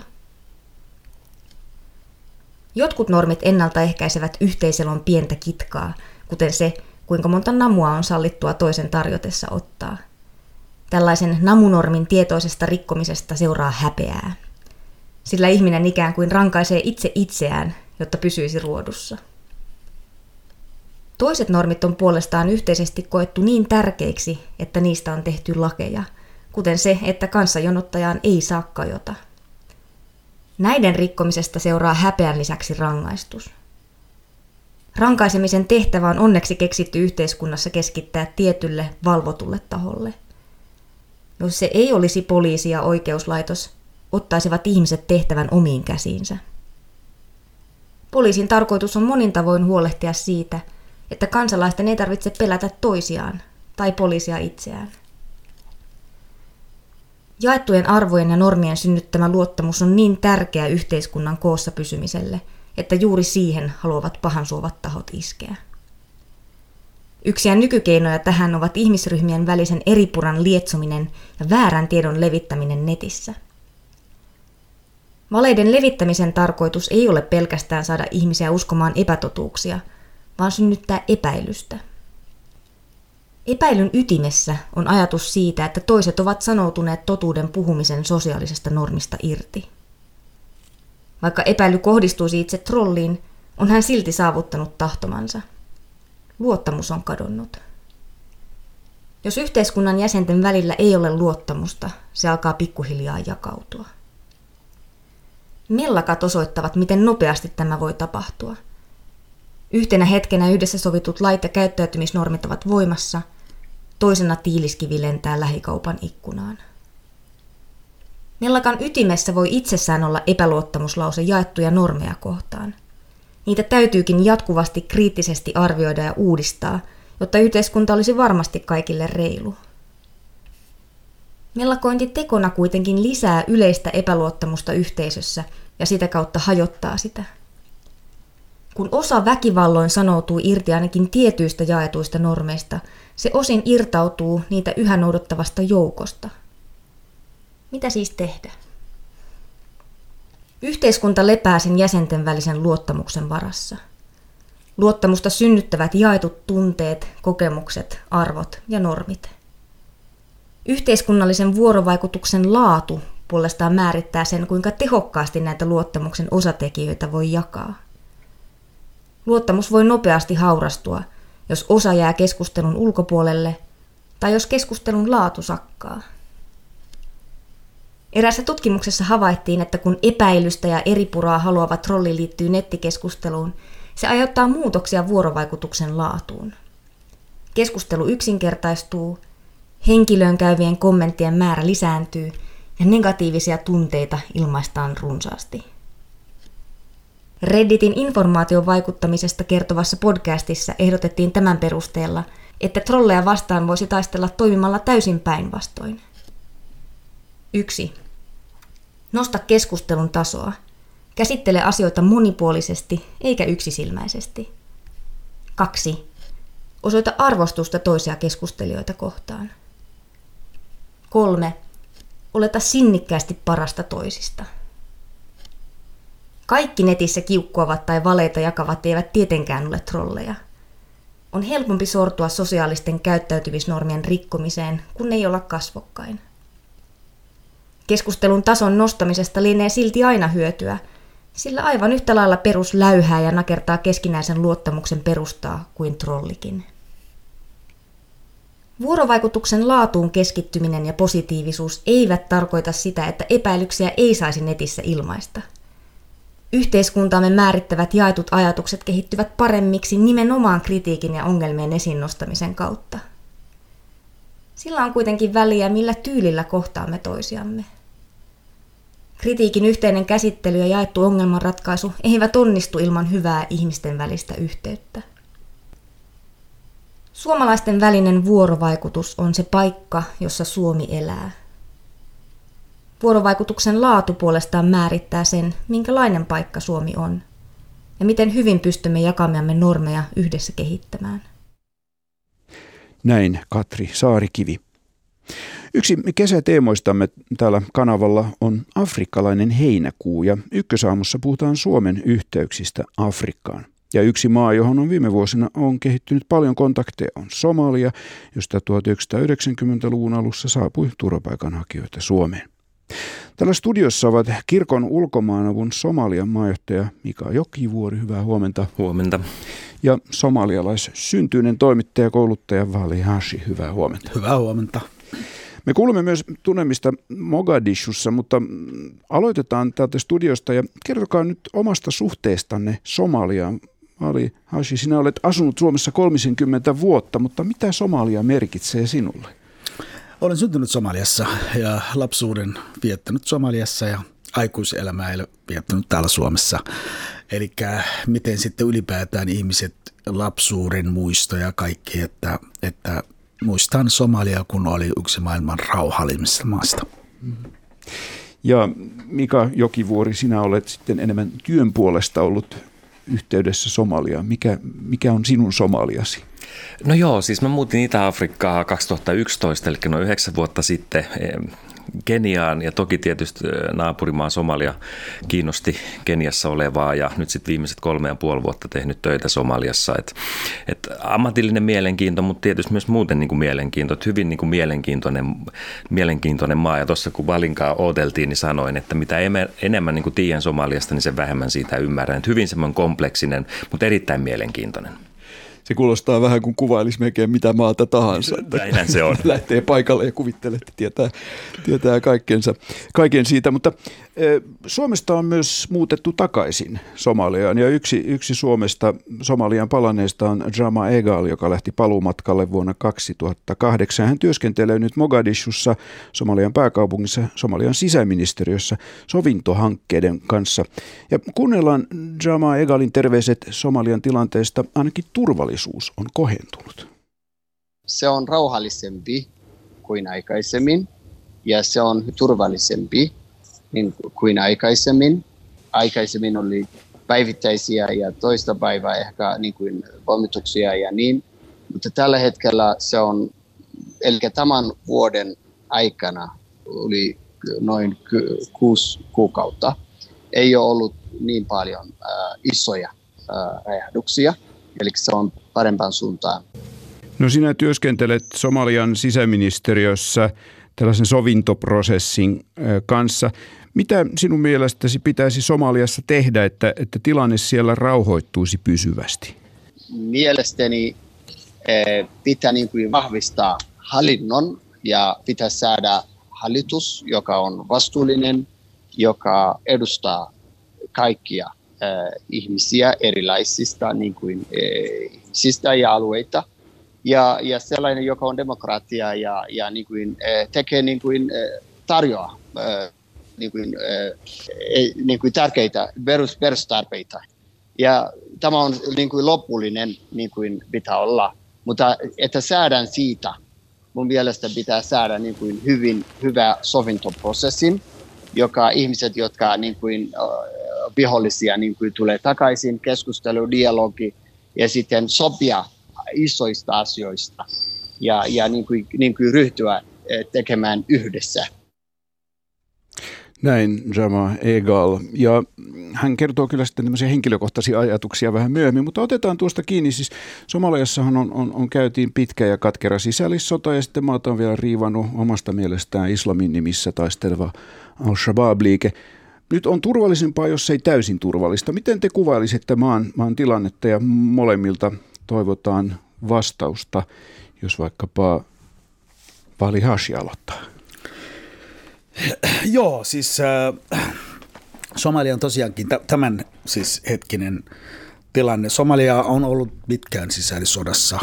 Jotkut normit ennaltaehkäisevät yhteiselon pientä kitkaa, kuten se, kuinka monta namua on sallittua toisen tarjotessa ottaa. Tällaisen namunormin tietoisesta rikkomisesta seuraa häpeää, sillä ihminen ikään kuin rankaisee itse itseään, jotta pysyisi ruodussa. Toiset normit on puolestaan yhteisesti koettu niin tärkeiksi, että niistä on tehty lakeja, kuten se, että kanssajonottajaan ei saa kajota. Näiden rikkomisesta seuraa häpeän lisäksi rangaistus. Rankaisemisen tehtävä on onneksi keksitty yhteiskunnassa keskittää tietylle valvotulle taholle. Jos se ei olisi poliisi ja oikeuslaitos, ottaisivat ihmiset tehtävän omiin käsiinsä. Poliisin tarkoitus on monin tavoin huolehtia siitä, että kansalaisten ei tarvitse pelätä toisiaan tai poliisia itseään. Jaettujen arvojen ja normien synnyttämä luottamus on niin tärkeä yhteiskunnan koossa pysymiselle, että juuri siihen haluavat pahansuovat tahot iskeä. Yksiä nykykeinoja tähän ovat ihmisryhmien välisen eripuran lietsominen ja väärän tiedon levittäminen netissä. Valeiden levittämisen tarkoitus ei ole pelkästään saada ihmisiä uskomaan epätotuuksia, vaan synnyttää epäilystä. Epäilyn ytimessä on ajatus siitä, että toiset ovat sanoutuneet totuuden puhumisen sosiaalisesta normista irti. Vaikka epäily kohdistuisi itse trolliin, on hän silti saavuttanut tahtomansa. Luottamus on kadonnut. Jos yhteiskunnan jäsenten välillä ei ole luottamusta, se alkaa pikkuhiljaa jakautua. Mellakat osoittavat, miten nopeasti tämä voi tapahtua. Yhtenä hetkenä yhdessä sovitut lait ja käyttäytymisnormit ovat voimassa, toisena tiiliskivi lentää lähikaupan ikkunaan. Mellakan ytimessä voi itsessään olla epäluottamuslause jaettuja normeja kohtaan. Niitä täytyykin jatkuvasti kriittisesti arvioida ja uudistaa, jotta yhteiskunta olisi varmasti kaikille reilu. Mellakointi tekona kuitenkin lisää yleistä epäluottamusta yhteisössä ja sitä kautta hajottaa sitä. Kun osa väkivalloin sanoutuu irti ainakin tietyistä jaetuista normeista, se osin irtautuu niitä yhä noudattavasta joukosta. Mitä siis tehdä? Yhteiskunta lepää sen jäsenten välisen luottamuksen varassa. Luottamusta synnyttävät jaetut tunteet, kokemukset, arvot ja normit. Yhteiskunnallisen vuorovaikutuksen laatu puolestaan määrittää sen, kuinka tehokkaasti näitä luottamuksen osatekijöitä voi jakaa. Luottamus voi nopeasti haurastua, jos osa jää keskustelun ulkopuolelle tai jos keskustelun laatu sakkaa. Eräässä tutkimuksessa havaittiin, että kun epäilystä ja eripuraa haluava trolli liittyy nettikeskusteluun, se aiheuttaa muutoksia vuorovaikutuksen laatuun. Keskustelu yksinkertaistuu, henkilöön käyvien kommenttien määrä lisääntyy ja negatiivisia tunteita ilmaistaan runsaasti. Redditin informaation vaikuttamisesta kertovassa podcastissa ehdotettiin tämän perusteella, että trolleja vastaan voisi taistella toimimalla täysin päinvastoin. 1. Nosta keskustelun tasoa. Käsittele asioita monipuolisesti eikä yksisilmäisesti. 2. Osoita arvostusta toisia keskustelijoita kohtaan. 3. Oleta sinnikkäästi parasta toisista. Kaikki netissä kiukkuavat tai valeita jakavat eivät tietenkään ole trolleja. On helpompi sortua sosiaalisten käyttäytymisnormien rikkomiseen, kun ei olla kasvokkain. Keskustelun tason nostamisesta lienee silti aina hyötyä, sillä aivan yhtä lailla perus läyhää ja nakertaa keskinäisen luottamuksen perustaa kuin trollikin. Vuorovaikutuksen laatuun keskittyminen ja positiivisuus eivät tarkoita sitä, että epäilyksiä ei saisi netissä ilmaista. Yhteiskuntaamme määrittävät jaetut ajatukset kehittyvät paremmiksi nimenomaan kritiikin ja ongelmien esiin nostamisen kautta. Sillä on kuitenkin väliä, millä tyylillä kohtaamme toisiamme. Kritiikin yhteinen käsittely ja jaettu ongelmanratkaisu eivät onnistu ilman hyvää ihmisten välistä yhteyttä. Suomalaisten välinen vuorovaikutus on se paikka, jossa Suomi elää. Vuorovaikutuksen laatu puolestaan määrittää sen, minkälainen paikka Suomi on, ja miten hyvin pystymme jakamiamme normeja yhdessä kehittämään. Näin Katri Saarikivi. Yksi kesäteemoistamme täällä kanavalla on afrikkalainen heinäkuu, ja Ykkösaamussa puhutaan Suomen yhteyksistä Afrikkaan. Ja yksi maa, johon on viime vuosina kehittynyt paljon kontakteja, on Somalia, josta 1990-luvun alussa saapui turvapaikanhakijoita Suomeen. Täällä studiossa ovat kirkon ulkomaanavun Somalian maajohtaja Mika Jokivuori, hyvää huomenta. Huomenta. Ja somalialaissyntyinen toimittaja ja kouluttaja Vali Hashi, hyvää huomenta. Hyvää huomenta. Me kuulemme myös tunnemmista Mogadishussa, mutta aloitetaan täältä studiosta ja kertokaa nyt omasta suhteestanne Somaliaan. Vali Hashi, sinä olet asunut Suomessa 30 vuotta, mutta mitä Somalia merkitsee sinulle? Olen syntynyt Somaliassa ja lapsuuden viettänyt Somaliassa ja aikuiselämää viettänyt täällä Suomessa. Eli miten sitten ylipäätään ihmiset lapsuuden muistoja kaikki, että muistan Somalia, kun oli yksi maailman rauhallisemmista maasta. Ja Mika Jokivuori, sinä olet sitten enemmän työn puolesta ollut yhteydessä Somaliaan. Mikä on sinun Somaliasi? No joo, siis mä muutin Itä-Afrikkaa 2011, eli noin 9 vuotta sitten Keniaan, ja toki tietysti naapurimaa Somalia kiinnosti Keniassa olevaa, ja nyt sitten viimeiset 3,5 vuotta tehnyt töitä Somaliassa. Et ammatillinen mielenkiinto, mutta tietysti myös muuten niin kuin mielenkiinto, että hyvin niin kuin mielenkiintoinen maa, ja tuossa kun Valinkaa odoteltiin, niin sanoin, että mitä enemmän niin kuin tiedän Somaliasta, niin sen vähemmän siitä ymmärrän. Että hyvin semmoinen kompleksinen, mutta erittäin mielenkiintoinen. Se kuulostaa vähän kuin kuvailisi melkein mitä maata tahansa. Näinhän se on. Lähtee paikalle ja kuvittelee, että tietää kaiken siitä. Mutta Suomesta on myös muutettu takaisin Somaliaan. Ja yksi Suomesta Somalian palanneista on Jama Egal, joka lähti paluumatkalle vuonna 2008. Hän työskentelee nyt Mogadishussa, Somalian pääkaupungissa, Somalian sisäministeriössä sovintohankkeiden kanssa. Ja kuunnellaan Jama Egalin terveiset Somalian tilanteesta, ainakin turvallisuus on kohentunut. Se on rauhallisempi kuin aikaisemmin ja se on turvallisempi kuin aikaisemmin. Aikaisemmin oli päivittäisiä ja toista päivää ehkä niin kuin pommituksia ja niin, mutta tällä hetkellä se on, eli tämän vuoden aikana oli noin 6 kuukautta. Ei ole ollut niin paljon isoja räjähdyksiä. Eli se on parempaan suuntaan. No sinä työskentelet Somalian sisäministeriössä tällaisen sovintoprosessin kanssa. Mitä sinun mielestäsi pitäisi Somaliassa tehdä, että tilanne siellä rauhoittuisi pysyvästi? Mielestäni pitää niin kuin vahvistaa hallinnon ja pitää saada hallitus, joka on vastuullinen, joka edustaa kaikkia ihmisiä erilaisista niin kuin, ihmisistä ja alueita. Ja sellainen, joka on demokratia ja niin kuin, tekee niin kuin, tarjoaa niin kuin tärkeitä perustarpeita. Ja tämä on niin kuin lopullinen, niin kuin pitää olla. Mutta että saadaan siitä, mun mielestä pitää saada niin kuin hyvä sovintoprosessin, joka ihmiset, jotka niin kuin, vihollisia niin kuin tulee takaisin, keskustelu, dialogi ja sitten sopia isoista asioista ja niin kuin ryhtyä tekemään yhdessä. Näin Jama Egal. Ja hän kertoo kyllä sitten tämmöisiä henkilökohtaisia ajatuksia vähän myöhemmin, mutta otetaan tuosta kiinni. Siis Somaliassahan on käytiin pitkä ja katkera sisällissota ja sitten maata on vielä riivannut omasta mielestään islamin nimissä taisteleva Al-Shabaab-liike. Nyt on turvallisempaa, jos ei täysin turvallista. Miten te kuvailisitte maan tilannetta ja molemmilta toivotaan vastausta, jos vaikkapa Vali Hashi aloittaa? Joo, siis Somalia on tosiaankin tämän siis hetkinen tilanne. Somalia on ollut pitkään sisällissodassa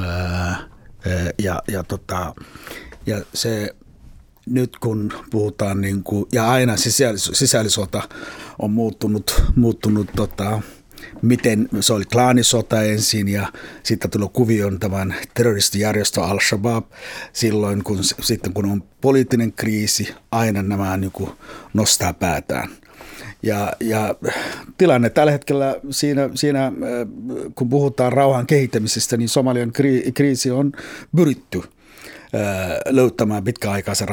ja se nyt kun puhutaan ja aina sisällissota on muuttunut miten se oli klaanisota ensin ja sitten tuli kuvioon tämän terroristijärjestö Al-Shabaab silloin, kun on poliittinen kriisi, aina nämä nostaa päätään. Ja tilanne tällä hetkellä siinä, kun puhutaan rauhan kehittämisestä, niin Somalian kriisi on pyritty löytämään pitkäaikaisen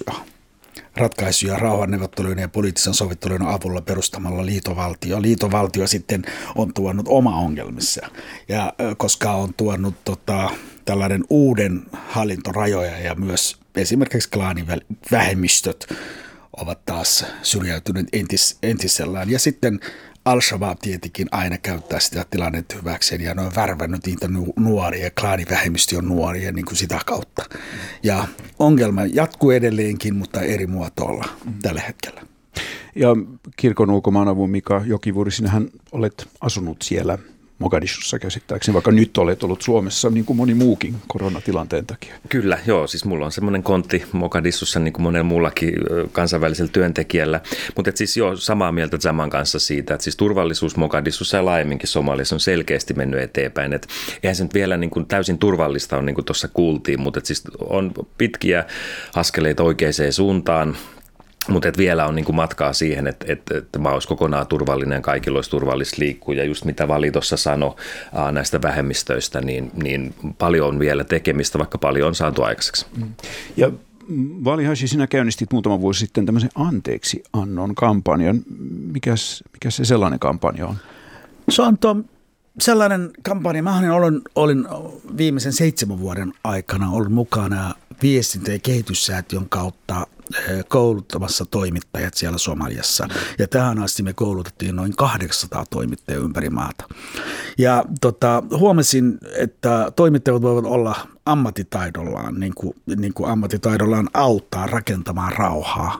ratkaisuja rauhanneuvottelujen ja poliittisen sovittelun avulla perustamalla liitovaltio. Liitovaltio sitten on tuonut oma ongelmissa, ja koska on tuonut tällainen uuden hallintorajoja ja myös esimerkiksi klaanivähemmistöt ovat taas syrjäytyneet entisellään. Ja sitten Al-Shabaab tietenkin aina käyttää sitä tilannetta hyväkseen ja ne on värvännyt niitä nuoria ja klaanivähemmistö on nuoria niin kuin sitä kautta. Ja ongelma jatkuu edelleenkin, mutta eri muotoilla tällä hetkellä. Ja kirkon ulkomaanavun Mika Jokivuori, sinähän olet asunut siellä Mogadishussa käsittääkseni, vaikka nyt olet ollut Suomessa niin kuin moni muukin koronatilanteen takia. Kyllä, joo, siis mulla on semmoinen kontti Mogadishussa niin kuin monella muullakin kansainvälisellä työntekijällä, mutta siis joo, samaa mieltä Zaman kanssa siitä, että siis turvallisuus Mogadishussa ja laajemminkin Somaliassa on selkeästi mennyt eteenpäin, että eihän se nyt vielä niin kuin täysin turvallista on niin kuin tuossa kuultiin, mutta siis on pitkiä askeleita oikeaan suuntaan. Mutta vielä on niinku matkaa siihen, että maa olisi kokonaan turvallinen ja kaikilla olisi turvallista liikkua. Ja just mitä Vali tuossa sanoi näistä vähemmistöistä, niin paljon on vielä tekemistä, vaikka paljon on saatu aikaiseksi. Ja Vali Hashi, sinä käynnistit muutama vuosi sitten tämmöisen anteeksi annon kampanjan. Mikäs se sellainen kampanja on? Se on sellainen kampanja. Mä olin viimeisen 7 vuoden aikana ollut mukana viestintä- ja kehityssäätiön kautta kouluttamassa toimittajat siellä Somaliassa. Ja tähän asti me koulutettiin noin 800 toimittajaa ympäri maata. Ja huomasin, että toimittajat voivat olla ammattitaidollaan, niin kuin ammattitaidollaan auttaa rakentamaan rauhaa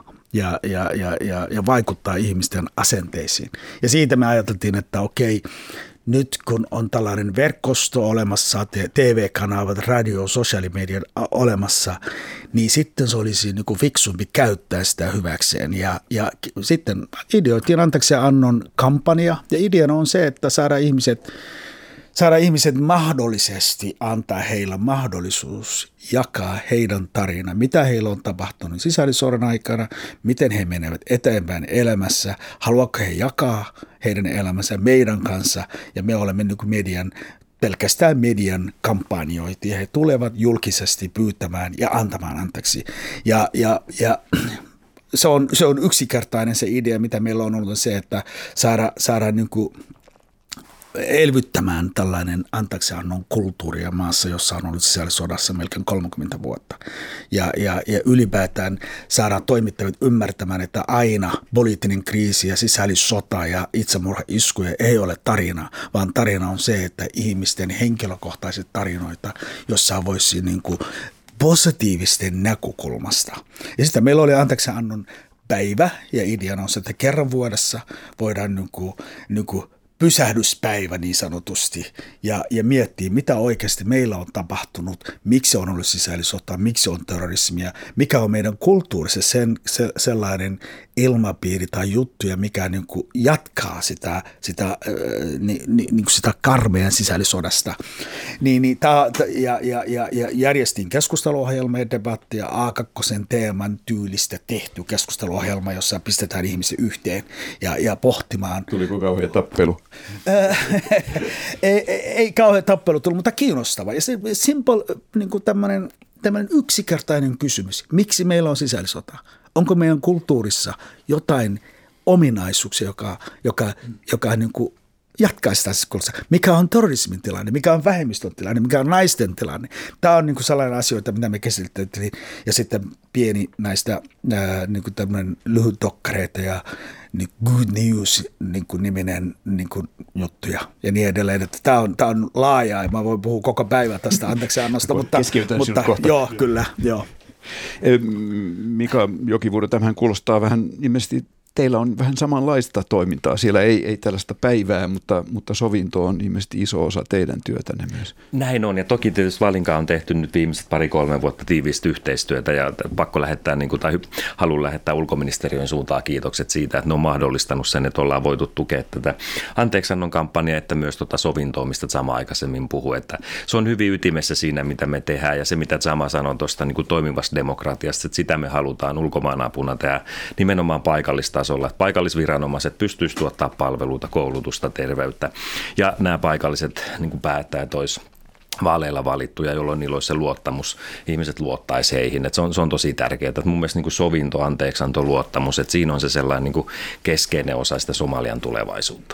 ja vaikuttaa ihmisten asenteisiin. Ja siitä me ajateltiin, että okei, nyt kun on tällainen verkosto olemassa, TV-kanavat, radio, sosiaalimediat olemassa, niin sitten se olisi niin kuin fiksumpi käyttää sitä hyväkseen. Ja sitten ideoitiin anteeksi annon kampanja, ja ideana on se, että saada ihmiset mahdollisesti, antaa heillä mahdollisuus jakaa heidän tarinaa, mitä heillä on tapahtunut sisällissodan aikana, miten he menevät eteenpäin elämässä, haluatko he jakaa heidän elämänsä meidän kanssa, ja me olemme pelkästään median kampanjoita, ja he tulevat julkisesti pyytämään ja antamaan anteeksi. Ja se on yksinkertainen se idea, mitä meillä on ollut, se, että saada niin kuin elvyttämään tällainen anteeksiannon kulttuuria maassa, jossa on ollut sisällissodassa melkein 30 vuotta. Ja ylipäätään saadaan toimittajat ymmärtämään, että aina poliittinen kriisi ja sisällissota ja itsemurhaiskuja ei ole tarina, vaan tarina on se, että ihmisten henkilökohtaiset tarinoita, jossa voisi niin kuin positiivisten näkökulmasta. Ja sitten meillä oli anteeksiannon päivä, ja ideana on se, että kerran vuodessa voidaan niin kuin pysähdyspäivä niin sanotusti ja miettiä, mitä oikeasti meillä on tapahtunut, miksi on ollut sisällissota, miksi on terrorismia, mikä on meidän kulttuurissa sellainen ilmapiiri tai juttuja, mikä niin kuin jatkaa sitä karmean sisällissodasta. Ja järjestin keskusteluohjelma ja debattia, A2 teeman tyylistä tehty keskusteluohjelma, jossa pistetään ihmisiä yhteen ja pohtimaan. Tuliko kauhean tappelu? Ei kauhean tappelu tullut, mutta kiinnostava. Ja se simple, niin kuin tämmöinen yksinkertainen kysymys. Miksi meillä on sisällissota? Onko meidän kulttuurissa jotain ominaisuuksia, joka niin kuin jatkaa sitä kulttuurissa? Mikä on terrorismin tilanne? Mikä on vähemmistön tilanne? Mikä on naisten tilanne? Tämä on niin kuin sellainen asioita, mitä me käsiteltiin. Ja sitten pieni näistä niin kuin tämmöinen lyhyt dokkareita ja niin Good News niin kuin niminen niin kuin juttuja ja niin edelleen. Että tämä on laajaa ja mä voin puhua koko päivän tästä anteeksiannosta, mutta joo, kyllä, joo. Mika Jokivuori, tämähän kuulostaa vähän ilmeisesti teillä on vähän samanlaista toimintaa. Siellä ei tällaista päivää, mutta sovinto on ilmeisesti iso osa teidän työtänne myös. Näin on, ja toki tietysti Valinkaan on tehty nyt viimeiset 2-3 vuotta tiivistä yhteistyötä, ja pakko lähettää, tai haluan lähettää ulkoministeriön suuntaan kiitokset siitä, että ne on mahdollistanut sen, että ollaan voitu tukea tätä anteeksiannon kampanjaa, että myös sovintoa, mistä Zama aikaisemmin puhui, että se on hyvin ytimessä siinä, mitä me tehdään, ja se, mitä Zama sanoi tuosta toimivasta demokratiasta, että sitä me halutaan ulkomaanapuna tehdä nimenomaan paikallistasolla, että paikallisviranomaiset pystyisivät tuottaa palveluita, koulutusta, terveyttä, ja nämä paikalliset päättäjät olisi vaaleilla valittuja, jolloin niillä olisi se luottamus, ihmiset luottaisi heihin. Että se on tosi tärkeää. Että mun mielestä sovinto, anteeksianto, luottamus, että siinä on se sellainen keskeinen osa sitä Somalian tulevaisuutta.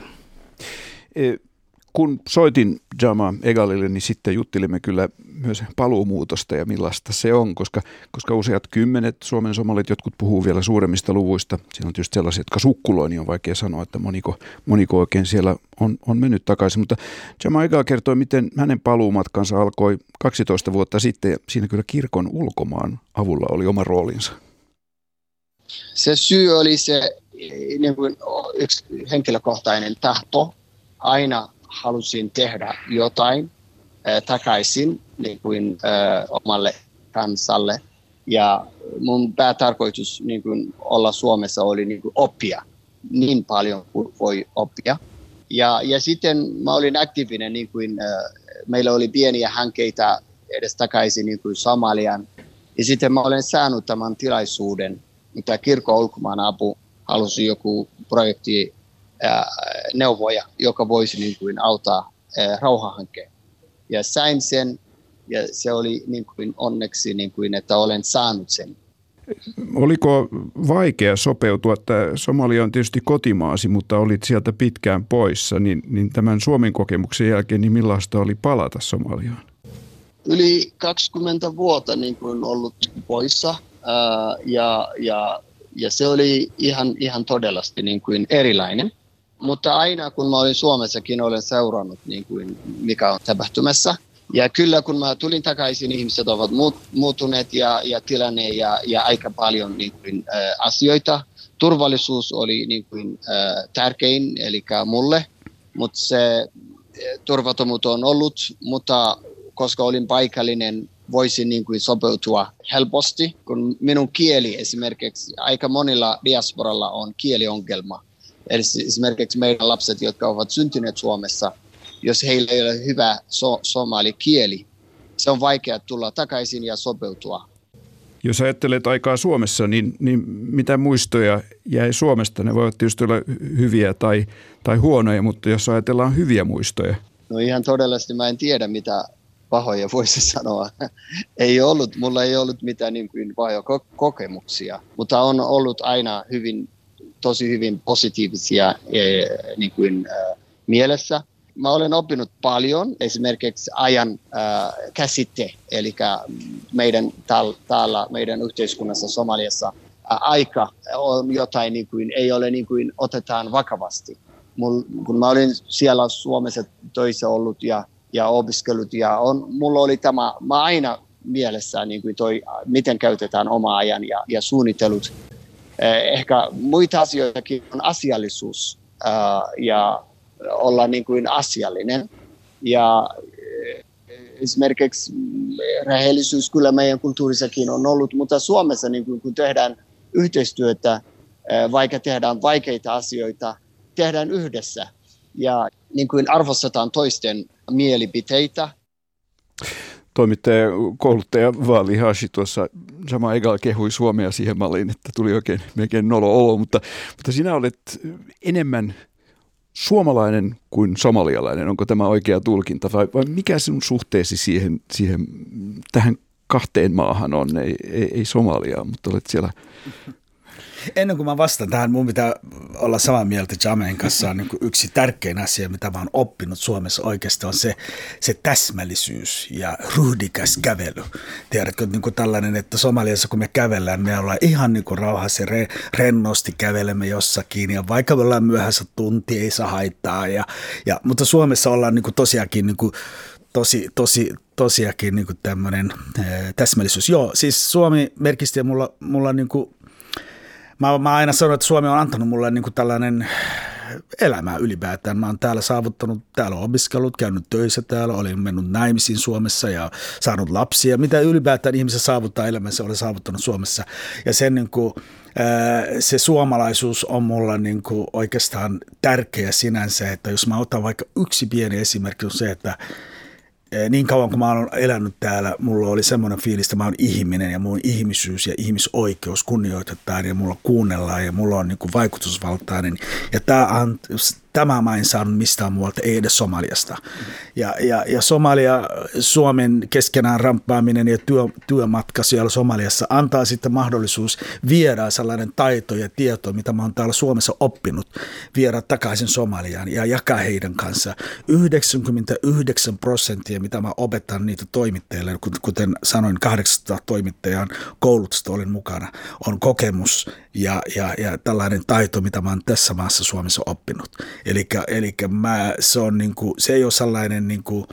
Kun soitin Jama Egalille, niin sitten juttelimme kyllä myös paluumuutosta ja millaista se on, koska useat kymmenet Suomen somalit, jotkut puhuu vielä suuremmista luvuista. Siinä on tietysti sellaisia, jotka sukkuloi, niin on vaikea sanoa, että moniko oikein siellä on mennyt takaisin. Mutta Jama Egal kertoi, miten hänen paluumatkansa alkoi 12 vuotta sitten, ja siinä kyllä kirkon ulkomaan avulla oli oma roolinsa. Se syy oli se niin kuin yksi henkilökohtainen tahto. Aina halusin tehdä jotain takaisin niin kuin, omalle kansalle. Ja mun päätarkoitus niin kuin olla Suomessa oli niin kuin oppia niin paljon kuin voi oppia. Ja sitten mä olin aktiivinen, niin kuin, meillä oli pieniä hankkeita edes takaisin niin kuin Somalian. Ja sitten mä olen saanut tämän tilaisuuden, mitä kirkon ulkomaanapu halusi joku projekti neuvoja, joka voisi niin kuin auttaa rauhahankkeen. Ja sain sen, ja se oli niin kuin onneksi, niin kuin, että olen saanut sen. Oliko vaikea sopeutua, että Somalia on tietysti kotimaasi, mutta olit sieltä pitkään poissa, niin tämän Suomen kokemuksen jälkeen, niin millaista oli palata Somaliaan? Yli 20 vuotta niin kuin ollut poissa, ja se oli ihan todellasti niin kuin erilainen. Mutta aina kun mä olin Suomessakin, olen seurannut niin kuin mikä on tapahtumassa. Ja kyllä kun mä tulin takaisin, ihmiset ovat muuttuneet ja tilanne ja aika paljon niin kuin, asioita. Turvallisuus oli niin kuin, tärkein, eli mulle, mutta se turvattomuus on ollut, mutta koska olin paikallinen, voisin niin kuin sopeutua helposti, kun minun kieli esimerkiksi aika monilla diasporalla on kieliongelma. Eli esimerkiksi meidän lapset, jotka ovat syntyneet Suomessa, jos heillä ei ole hyvä somalikieli, se on vaikea tulla takaisin ja sopeutua. Jos ajattelet aikaa Suomessa, niin mitä muistoja jäi Suomesta? Ne voivat tietysti olla hyviä tai huonoja, mutta jos ajatellaan hyviä muistoja. No ihan todellisesti mä en tiedä, mitä pahoja voisi sanoa. Mulla ei ollut mitään niin kuin pahoja kokemuksia, mutta on ollut aina tosi hyvin positiivisia niin kuin, mielessä. Mä olen oppinut paljon, esimerkiksi ajan käsite, eli meidän yhteiskunnassa Somaliassa aika on jotain, niin kuin, ei ole niin kuin otetaan vakavasti. Kun mä olin siellä Suomessa töissä ollut ja opiskellut, mulla oli mä aina mielessä niin kuin miten käytetään oma ajan ja suunnitellut. Ehkä muita asioitakin on asiallisuus ja olla niin kuin asiallinen. Ja esimerkiksi rehellisyys kyllä meidän kulttuurissakin on ollut, mutta Suomessa niin kun tehdään yhteistyötä, vaikka tehdään vaikeita asioita, tehdään yhdessä ja niin kuin arvostetaan toisten mielipiteitä. Toimittaja, kouluttaja Vali Hashi tuossa Jama Egal kehui Suomea siihen malliin, että tuli oikein melkein nolo olo, mutta sinä olet enemmän suomalainen kuin somalialainen. Onko tämä oikea tulkinta vai mikä sinun suhteesi tähän kahteen maahan on? Ei Somaliaa, mutta olet siellä. Ennen kuin mä vastaan tähän, mun pitää olla samaa mieltä Jamen kanssa. On niin kuin yksi tärkein asia, mitä mä oon oppinut Suomessa oikeasti, on se täsmällisyys ja ryhdikäs kävely. Tiedätkö, niin kuin tällainen, että Somaliassa kun me kävellään, me ollaan ihan niin kuin rauhassa rennosti kävelemme jossakin. Ja vaikka me ollaan myöhässä tunti, ei saa haittaa. Mutta Suomessa ollaan niin kuin tosiaankin niin kuin tosiaankin niin kuin tämmöinen täsmällisyys. Joo, siis Suomi merkisti ja mulla niin kuin Mä aina sanon, että Suomi on antanut mulle niin kuin tällainen elämää ylipäätään. Mä oon täällä saavuttanut, täällä opiskellut, käynyt töissä täällä, olin mennyt naimisiin Suomessa ja saanut lapsia. Mitä ylipäätään ihmiset saavuttaa elämässä, olen saavuttanut Suomessa. Ja sen niin kuin, se suomalaisuus on mulla niin kuin oikeastaan tärkeä sinänsä, että jos mä otan vaikka yksi pieni esimerkki on se, että niin kauan kun mä olen elänyt täällä, mulla oli semmoinen fiilis, että mä oon ihminen ja mun ihmisyys ja ihmisoikeus kunnioitetaan ja mulla kuunnellaan ja mulla on niin kuin vaikutusvaltainen. Ja tämä mä en saanut mistään muualta, ei edes Somaliasta. Ja Somalia, Suomen keskenään ramppaaminen ja työmatka siellä Somaliassa antaa sitten mahdollisuus viedä sellainen taito ja tieto, mitä mä oon täällä Suomessa oppinut, viedä takaisin Somaliaan ja jakaa heidän kanssa. 99%, mitä mä opetan niitä toimittajille, kuten sanoin, 800 toimittajan koulutusta olin mukana, on kokemus ja tällainen taito, mitä mä oon tässä maassa Suomessa oppinut. Eli se on niinku, se ei ole sellainen niinku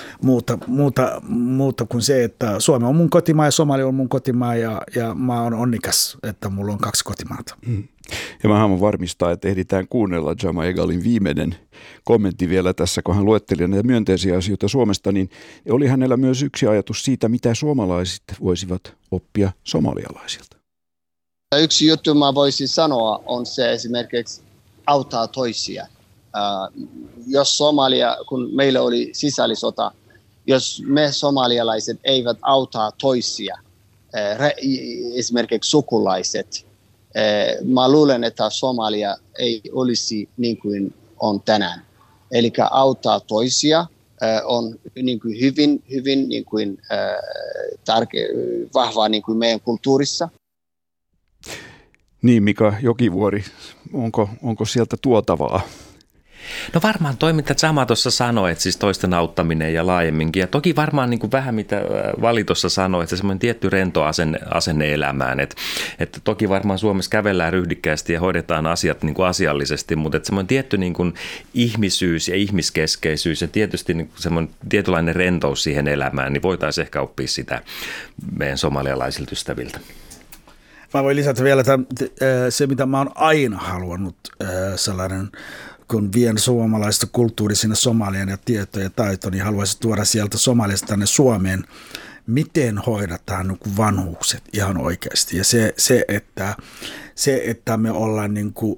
muuta kuin se, että Suomi on mun kotimaa ja Somalia on mun kotimaa ja mä oon onnikas, että mulla on 2 kotimaata. Ja mä haluan varmistaa, että ehditään kuunnella Jama Egalin viimeinen kommentti vielä tässä, kun hän luetteli näitä myönteisiä asioita Suomesta, niin oli hänellä myös yksi ajatus siitä, mitä suomalaiset voisivat oppia somalialaisilta. Yksi juttu mä voisin sanoa on se esimerkiksi auttaa toisia. Jos Somalia, kun meillä oli sisällissota, jos me somalialaiset eivät auta toisia, esimerkiksi sukulaiset, mä luulen, että Somalia ei olisi niin kuin on tänään. Eli auttaa toisia on niin kuin hyvin niin kuin, vahvaa niin kuin meidän kulttuurissa. Niin, Mika Jokivuori, onko sieltä tuotavaa? No varmaan mitä Jama tuossa sanoi, että siis toisten auttaminen ja laajemminkin. Ja toki varmaan niin kuin vähän mitä Vali tuossa sanoi, että se semmoinen tietty rento asenne elämään. Että toki varmaan Suomessa kävellään ryhdikkäästi ja hoidetaan asiat niin kuin asiallisesti, mutta että semmoinen tietty niin kuin ihmisyys ja ihmiskeskeisyys ja tietysti niin kuin semmoinen tietynlainen rentous siihen elämään, niin voitaisiin ehkä oppia sitä meidän somalialaisilta ystäviltä. Mä voin lisätä vielä se, mitä mä oon aina halunnut sellainen, kun vien suomalaista kulttuuria sinne Somaliaan ja tietoja ja taitoja, niin haluaisin tuoda sieltä Somaliasta tänne Suomeen, miten hoidetaan vanhukset ihan oikeasti. Ja se, että me ollaan, niin kuin,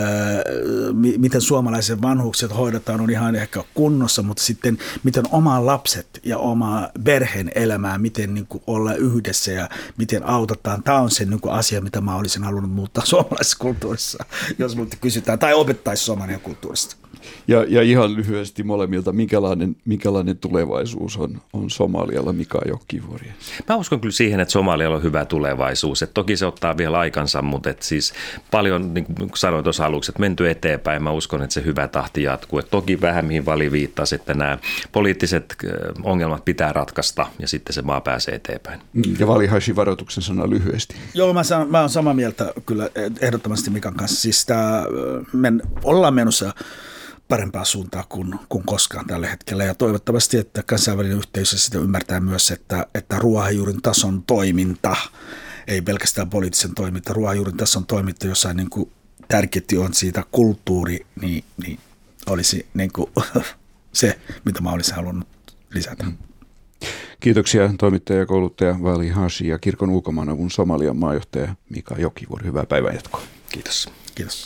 miten suomalaiset vanhukset hoidetaan, on ihan ehkä kunnossa, mutta sitten miten oma lapset ja oma perheen elämää, miten niin kuin olla yhdessä ja miten autetaan. Tämä on se niin kuin asia, mitä mä olisin halunnut muuttaa suomalaisessa kulttuurissa, jos multa kysytään, tai opettaisi somalian kulttuurista. Ja ihan lyhyesti molemmilta, minkälainen tulevaisuus on Somalialla, Mika Jokivuori? Mä uskon kyllä siihen, että Somalialla on hyvä tulevaisuus. Et toki se ottaa vielä aikansa, mutta siis paljon, niin kuin sanoin tuossa aluksi, että menty eteenpäin. Mä uskon, että se hyvä tahti jatkuu. Et toki vähän mihin Vali viittasi, että nämä poliittiset ongelmat pitää ratkaista ja sitten se maa pääsee eteenpäin. Ja Vali Hashi varoituksen sana lyhyesti. Joo, mä oon samaa mieltä kyllä ehdottomasti Mikan kanssa. Siis ollaan menossa parempaa suuntaa kuin koskaan tällä hetkellä. Ja toivottavasti, että kansainvälinen yhteisö sitä ymmärtää myös, että ruohonjuurin tason toiminta, ei pelkästään poliittisen toiminta, ruohonjuurin tason toiminta, jossa niin kuin tärkeästi on siitä kulttuuri, niin olisi niin kuin se, mitä mä olisin halunnut lisätä. Kiitoksia toimittaja ja kouluttaja Vali Hashi ja Kirkon ulkomaanavun Somalian maajohtaja Mika Jokivuori. Hyvää päivänjatkoa. Kiitos. Kiitos.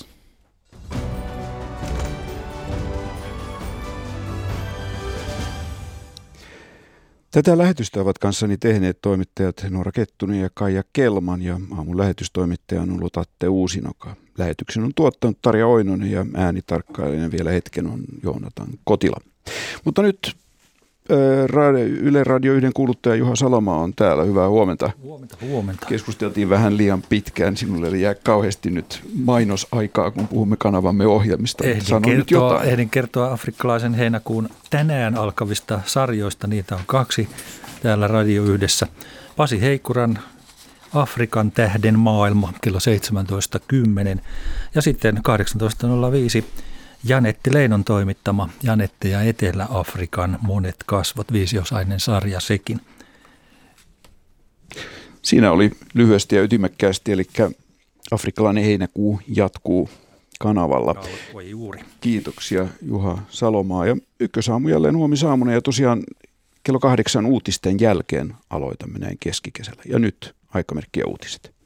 Tätä lähetystä ovat kanssani tehneet toimittajat Noora Kettunen ja Kaija Kelman ja aamun lähetystoimittaja on ollut Atte Uusinoka. Lähetyksen on tuottanut Tarja Oinonen ja äänitarkkailijana vielä hetken on Joonatan Kotila. Mutta nyt Yle Radio 1 kuuluttaja Juha Salomaa on täällä. Hyvää huomenta. Huomenta. Keskusteltiin vähän liian pitkään. Sinulle jää kauheasti nyt mainosaikaa, kun puhumme kanavamme ohjelmista. Ehdin kertoa afrikkalaisen heinäkuun tänään alkavista sarjoista. Niitä on 2 täällä Radio 1. Pasi Heikkuran Afrikan tähden maailma kello 17.10 ja sitten 18.05 Janetti Leinon toimittama Janette ja Etelä-Afrikan monet kasvot, 5-osainen sarja sekin. Siinä oli lyhyesti ja ytimekkäästi, eli Afrikkalainen heinäkuu jatkuu kanavalla. Alkoi juuri. Kiitoksia Juha Salomaa. Ja Ykkösaamu jälleen huomisaamuna ja tosiaan kello 8 uutisten jälkeen aloitamme näin keskikesällä. Ja nyt aikamerkkiä uutiset.